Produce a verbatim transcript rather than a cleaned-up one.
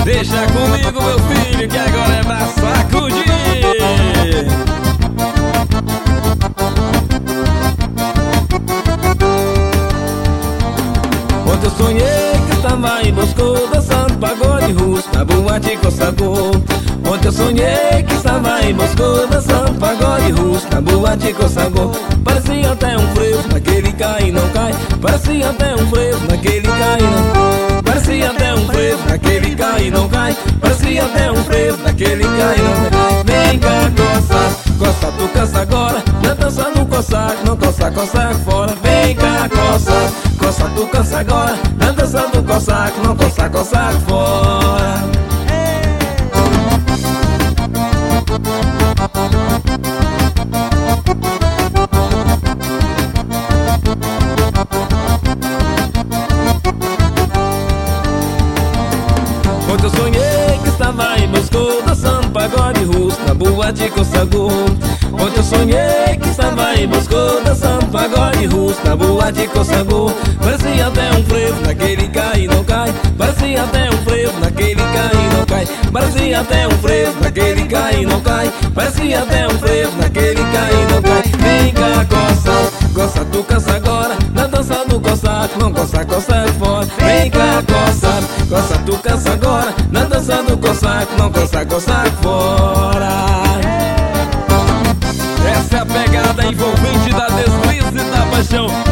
Deixa comigo, meu filho, que agora é pra sacudir. Ontem eu sonhei que estava em Moscou, dançando pagode russo na boate Cossagô. Ontem eu sonhei que estava em Moscou, dançando pagode russo na boate Cossagô. Parecia até um frevo naquele cai e não cai. Parecia até um frevo naquele cai e não. Parecia até um frevo naquele cai e não cai. Parecia até um frevo naquele cai e não cai. Vem cá, coça, coça, tu cansa agora. Na dança do cossaco, não coça, coça fora. Vem cá, coça, coça, tu cansa agora. Na dança do cossaco, não coça, coça fora. Ontem eu sonhei que estava em Moscou, dançando pagode russo na boate Cossagô. Ontem eu sonhei que estava em Moscou, dançando pagode russo na boate Cossagô. Parecia até um frevo naquele cai e não cai. Parecia até um frevo naquele cai e não cai. Parecia até um frevo naquele cai e não cai. Parecia até um frevo naquele cai e não cai. Vem cá, coça, coça, tu cansa agora. Na dança do cossaco, não coça, coça fora. Vem cá, coça, coça, tu cansa agora. Na dança do cossaco, não coça, coça fora. Essa é a pegada envolvente da deslize e da paixão.